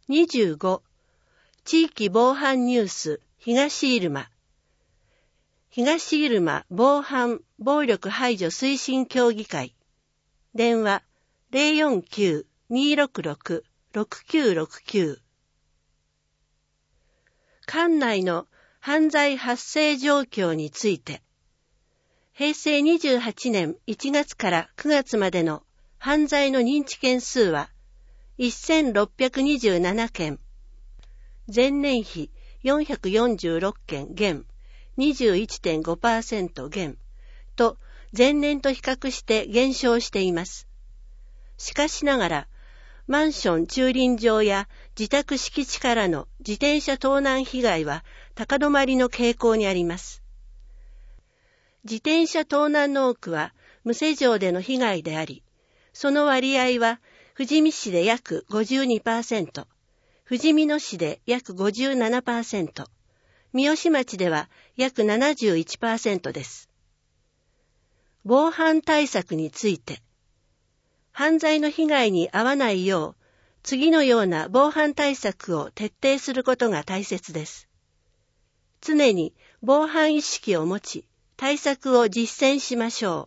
25、地域防犯ニュース東入間。東入間防犯暴力排除推進協議会。電話049-266-6969。管内の犯罪発生状況について、平成28年1月から9月までの犯罪の認知件数は1627件、前年比446件減 21.5% 減と前年と比較して減少しています。しかしながら、マンション駐輪場や自宅敷地からの自転車盗難被害は高止まりの傾向にあります。自転車盗難の多くは無施錠での被害であり、その割合は富士見市で約 52%、ふじみ野市で約 57%、三芳町では約 71% です。防犯対策について、犯罪の被害に遭わないよう、次のような防犯対策を徹底することが大切です。常に防犯意識を持ち、対策を実践しましょう。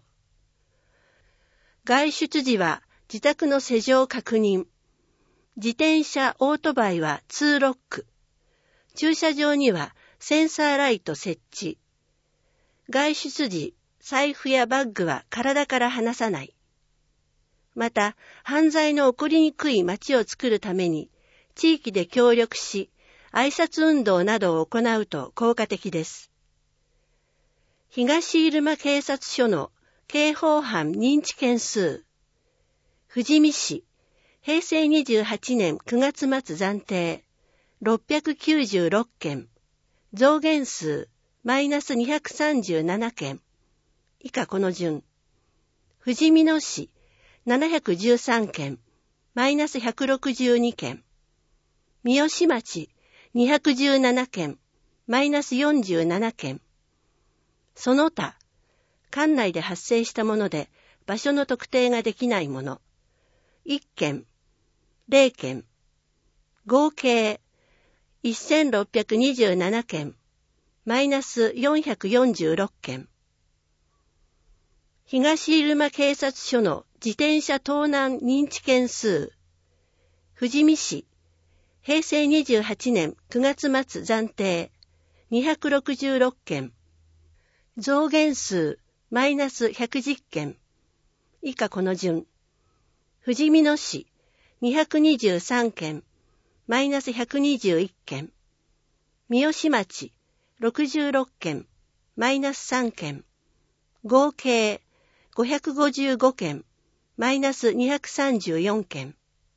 外出時は自宅の施錠確認。自転車、オートバイは2ロック。駐車場にはセンサーライト設置。外出時、財布やバッグは体から離さない。また、犯罪の起こりにくい街を作るために、地域で協力し、挨拶運動などを行うと効果的です。東入間警察署の刑法犯認知件数。富士見市、平成28年9月末暫定、696件。増減数、マイナス237件。以下この順。富士見野市、713件、マイナス162件。三芳町、217件、マイナス47件。その他、管内で発生したもので場所の特定ができないもの、1件、0件、合計1627件、マイナス446件。東入間警察署の自転車盗難認知件数。富士見市、平成28年9月末暫定、266件。増減数、マイナス110件。以下この順。富士見野市、223件、マイナス121件。三芳町、66件、マイナス3件。合計、555件、マイナス234件。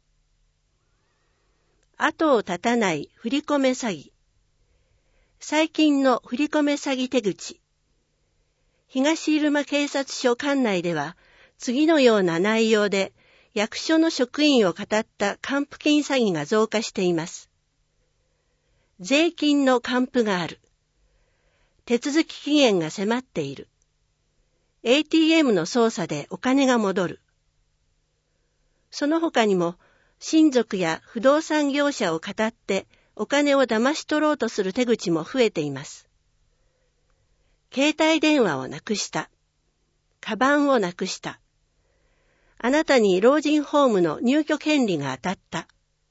後を絶たない振り込め詐欺。最近の振り込め詐欺手口。東入間警察署管内では、次のような内容で役所の職員を騙った還付金詐欺が増加しています。税金の還付がある。手続き期限が迫っている。ATM の操作でお金が戻る。その他にも、親族や不動産業者を騙ってお金を騙し取ろうとする手口も増えています。携帯電話をなくした。カバンをなくした。あなたに老人ホームの入居権利が当たった。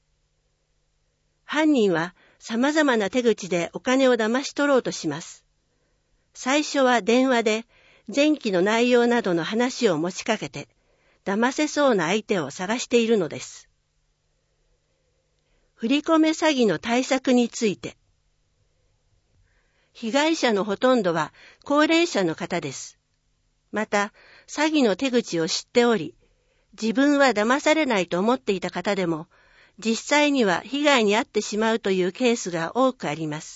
犯人は様々な手口でお金を騙し取ろうとします。最初は電話で前期の内容などの話を持ちかけて、騙せそうな相手を探しているのです。振り込め詐欺の対策について。被害者のほとんどは高齢者の方です。また、詐欺の手口を知っており、自分は騙されないと思っていた方でも、実際には被害に遭ってしまうというケースが多くあります。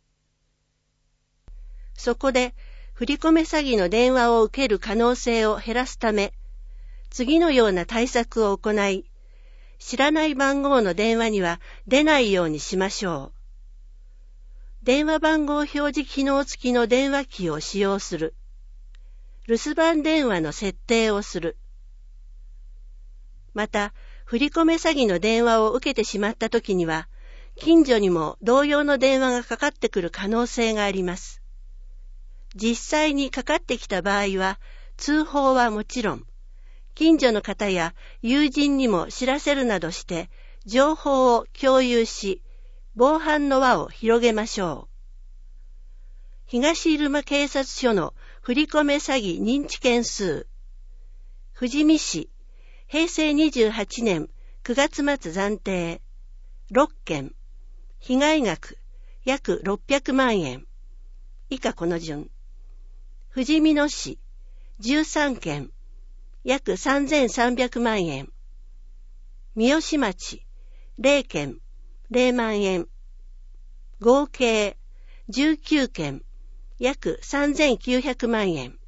そこで、振り込め詐欺の電話を受ける可能性を減らすため、次のような対策を行い、知らない番号の電話には出ないようにしましょう。電話番号表示機能付きの電話機を使用する。留守番電話の設定をする。また、 振り込め詐欺の電話を受けてしまったときには、近所にも同様の電話がかかってくる可能性があります。実際にかかってきた場合は、通報はもちろん、近所の方や友人にも知らせるなどして、情報を共有し、防犯の輪を広げましょう。東入間警察署の振り込め詐欺認知件数。富士見市、平成28年9月末暫定、6件。被害額、約600万円。以下この順。富士見野市、13件。約3300万円。三好町、0件、0万円。合計、19件。約3900万円。